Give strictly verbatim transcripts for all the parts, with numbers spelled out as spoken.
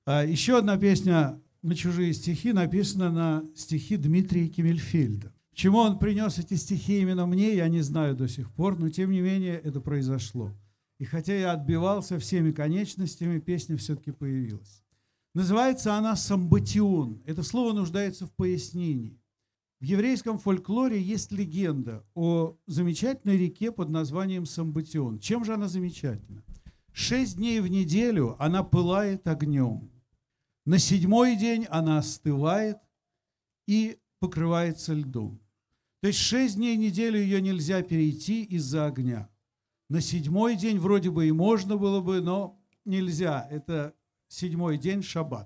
А еще одна песня на чужие стихи написана на стихи Дмитрия Кемельфельда. Почему он принес эти стихи именно мне, я не знаю до сих пор, но тем не менее это произошло. И хотя я отбивался всеми конечностями, песня все-таки появилась. Называется она «Самбатион». Это слово нуждается в пояснении. В еврейском фольклоре есть легенда о замечательной реке под названием Самбатион. Чем же она замечательна? Шесть дней в неделю она пылает огнем. На седьмой день она остывает и покрывается льдом. То есть шесть дней в неделю ее нельзя перейти из-за огня. На седьмой день вроде бы и можно было бы, но нельзя. Это седьмой день, шаббат.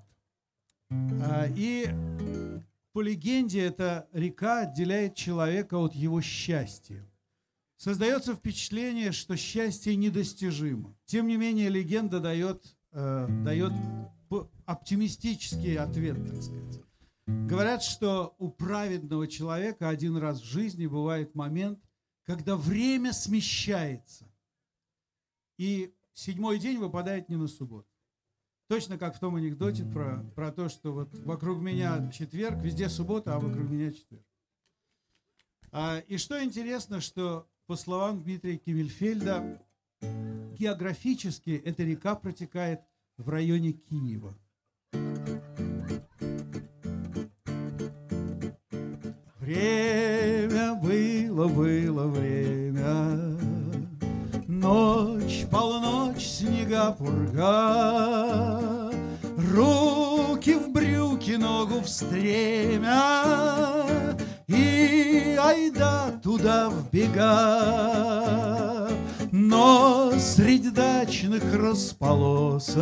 И по легенде эта река отделяет человека от его счастья. Создается впечатление, что счастье недостижимо. Тем не менее, легенда дает, э, дает оптимистический ответ, так сказать. Говорят, что у праведного человека один раз в жизни бывает момент, когда время смещается, и седьмой день выпадает не на субботу. Точно как в том анекдоте про, про то, что вот вокруг меня четверг, везде суббота, а вокруг меня четверг. А, и что интересно, что по словам Дмитрия Кемельфельда, географически эта река протекает в районе Киева. Время было, было время, ночь, полночь, снега, пурга, руки в брюки, ногу в стремя, и айда туда в бега. Но среди дачных располосок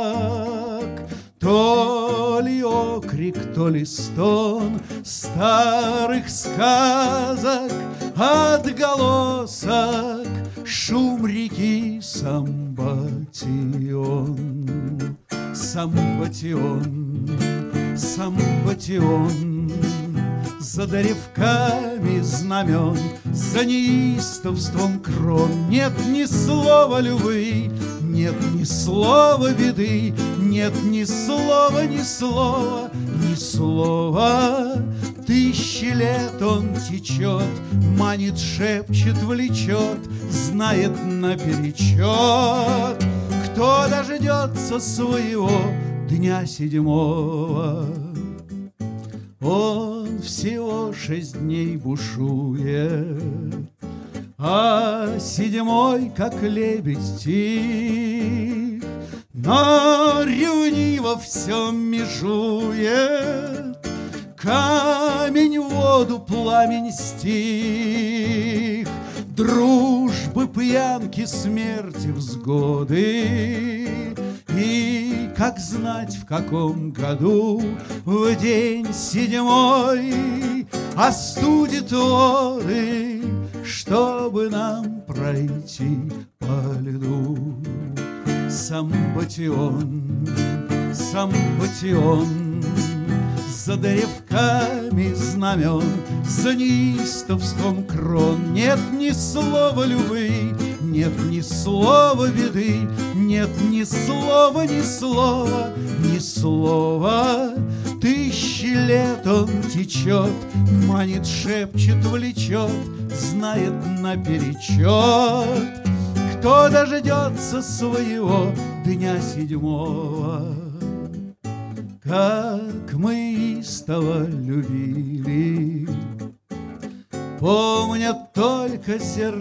то ли окрик, то ли стон старых сказок, отголосок, шум реки Самбатион. Самбатион, Самбатион, за древками знамен, за неистовством крон. Нет ни слова любви, нет ни слова беды, нет ни слова, ни слова, ни слова. Тысячи лет он течет, манит, шепчет, влечет, знает наперечет, кто дождется своего дня седьмого. Он всего шесть дней бушует, а седьмой, как лебедь, тих, но ревниво все межует. Камень в воду, пламень стих, дружбы, пьянки, смерти, взгоды. И как знать, в каком году в день седьмой остудит воды, чтобы нам пройти по льду. Самбатион, Самбатион, за древками знамен, за неистовством крон. Нет ни слова любви, нет ни слова беды, нет ни слова, ни слова, ни слова. Тысячи лет он течет, манит, шепчет, влечет, знает наперечет, кто дождется своего дня седьмого. Как мы истово любили, помнят только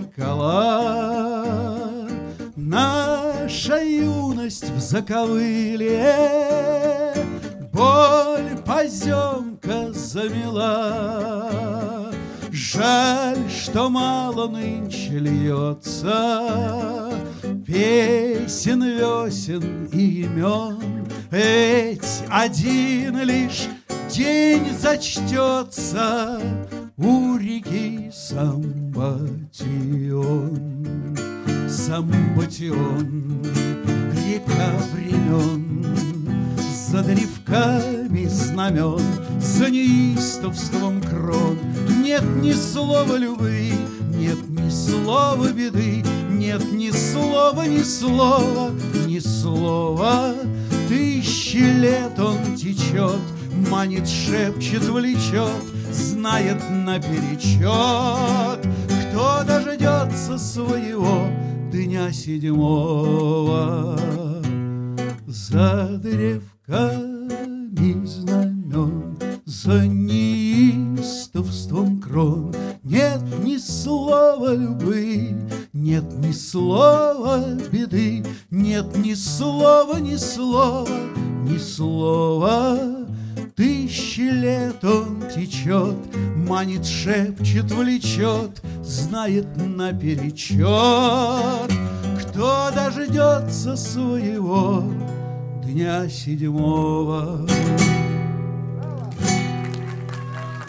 зеркала. Наша юность в заковыле, боль поземка замела. Жаль, что мало нынче льется песен, весен и имен, ведь один лишь день зачтется у реки Самбатион. Самбатион, река времен, за древками знамен, за неистовством крон. Нет ни слова любви, нет ни слова беды, нет ни слова, ни слова, ни слова. Тысячи лет он течет, манит, шепчет, влечет, знает наперечет. Кто дождется своего дня седьмого? За древками знамен, за неистовством крон нет ни слова любви, нет ни слова беды, нет ни слова, ни слова, ни слова. Тысячи лет он течет, манит, шепчет, влечет, знает наперечет. Кто дождется своего дня седьмого?